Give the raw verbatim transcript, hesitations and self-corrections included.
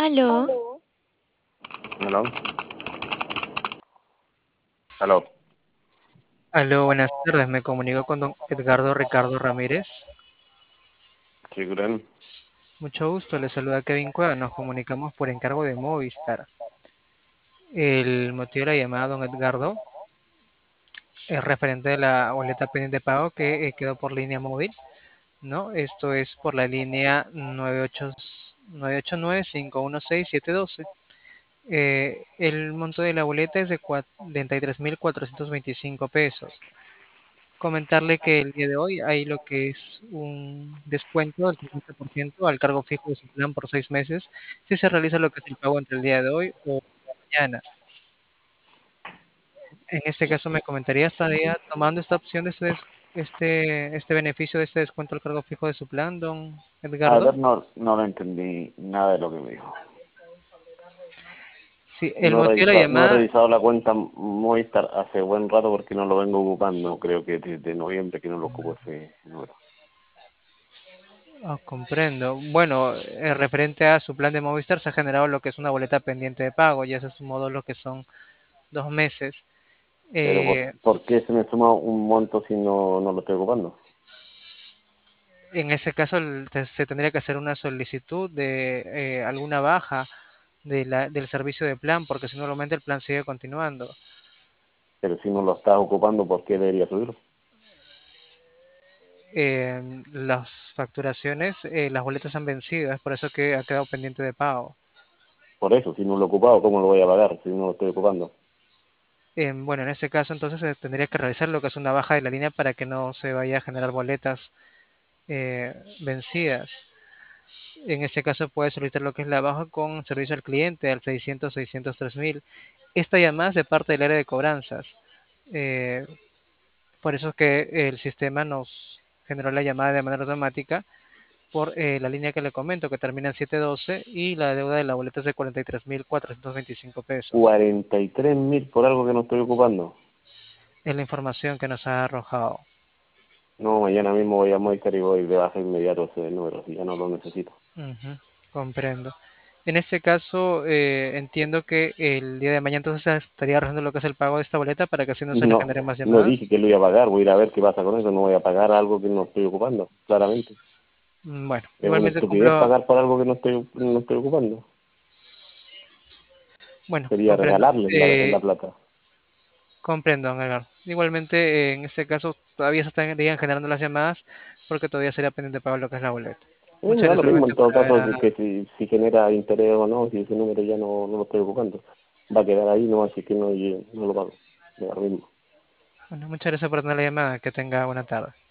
Aló, Hello. Hello. Aló, buenas tardes. Me comunico con don Edgardo Ricardo Ramírez. Sí, Glenn. Mucho gusto, le saluda Kevin Cueva. Nos comunicamos por encargo de Movistar. El motivo de la llamada, don Edgardo, es referente a la boleta pendiente de pago que eh, quedó por línea móvil, ¿no? Esto es por la línea nueve ocho nueve ocho nueve, cinco uno seis, siete uno dos. Eh, el monto de la boleta es de cuarenta y tres mil cuatrocientos veinticinco pesos. Comentarle que el día de hoy hay lo que es un descuento del cincuenta por ciento al cargo fijo de su plan por seis meses si se realiza lo que es el pago entre el día de hoy o mañana. En este caso me comentaría, ¿estaría tomando esta opción de este, des- este, este beneficio de este descuento al cargo fijo de su plan, don A Edgardo? ver, no, no lo entendí nada de lo que me dijo. Sí, el No he motivo de la revisado, no he llamada, revisado la cuenta Movistar hace buen rato porque no lo vengo ocupando. Creo que desde noviembre que no lo ocupo ese número. oh, comprendo. Bueno, eh, referente a su plan de Movistar se ha generado lo que es una boleta pendiente de pago, ya se sumó lo que son dos meses. Pero ¿por, Eh, por qué se me suma un monto si no, no lo estoy ocupando? En ese caso, el- te- se tendría que hacer una solicitud de eh, alguna baja de la- del servicio de plan, porque si no, normalmente el plan sigue continuando. Pero si no lo estás ocupando, ¿por qué debería subirlo? Eh, las facturaciones, eh, las boletas han vencido, es por eso que ha quedado pendiente de pago. Por eso, si no lo he ocupado, ¿cómo lo voy a pagar si no lo estoy ocupando? Eh, bueno, en ese caso, entonces se tendría que realizar lo que es una baja de la línea para que no se vaya a generar boletas eh, vencidas. En ese caso, puede solicitar lo que es la baja con servicio al cliente al seiscientos seiscientos tres mil. Esta llamada es de parte del área de cobranzas. Eh, por eso es que el sistema nos generó la llamada de manera automática por eh, la línea que le comento, que termina en setecientos doce y la deuda de la boleta es de cuarenta y tres mil cuatrocientos veinticinco pesos. Cuarenta y tres mil por algo que no estoy ocupando. Es la información que nos ha arrojado. No, mañana mismo voy a Movistar y voy de baja inmediato ese número, si ya no lo necesito. Ujú, comprendo. En este caso, eh, entiendo que el día de mañana entonces se estaría realizando lo que es el pago de esta boleta para que así no se le No, generen más no dije llamadas. que lo iba a pagar, voy a ir a ver qué pasa con eso, no voy a pagar algo que no estoy ocupando, claramente. Mm, Bueno, Es una igualmente estupidez cumplo, pagar por algo que no estoy, no estoy ocupando. bueno, Sería comprendo. regalarles la, Eh, la plata. Comprendo, don Edgar. Igualmente, en este caso, todavía se estarían generando las llamadas porque todavía sería pendiente pagar lo que es la boleta. Eh, me Muchas da gracias lo mismo solamente en por todo haber... caso que, ah, que si, si genera interés o no, si ese número ya no, no lo estoy ocupando. Va a quedar ahí, no, así que no, yo no lo pago. Me da lo mismo. bueno, muchas gracias por tener la llamada. Que tenga buena tarde.